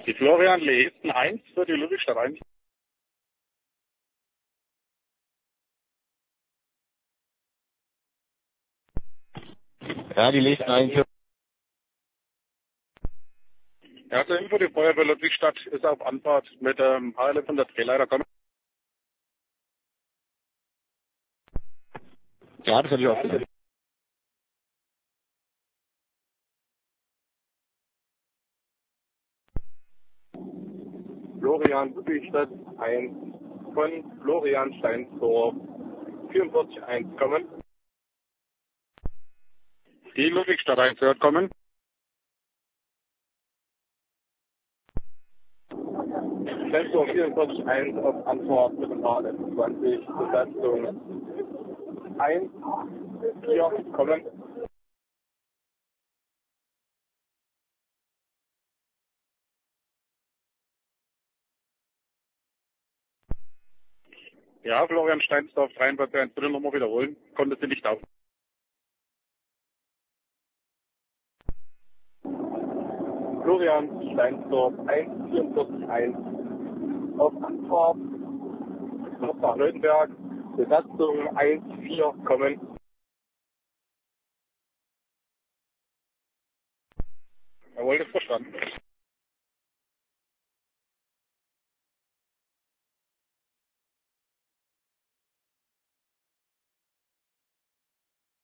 Die Florian Lehesten 1 für die Ludwigstadt 1. Ja, die Lehesten 1. Ja, zur Info, die Feuerwehr Ludwigstadt ist auf Anfahrt mit HLF und der Drehleiter kommen. Ja, das hatte ich auch gesehen. Florian Ludwigstadt 1 von Florian Steinsdorf 44.1 kommen. Die Ludwigstadt 1 hört kommen. Steinsdorf 44.1 auf Antwort mit dem HLF 20, Besatzung 1, 4 kommen. Ja, Florian Steinsdorf 43.1, bitte nochmal wiederholen. Konnte sie nicht auf. Florian Steinsdorf 1, 44.1 auf Antwort nach Leutenberg, Besatzung 1, 4 kommen. Jawohl, das verstanden.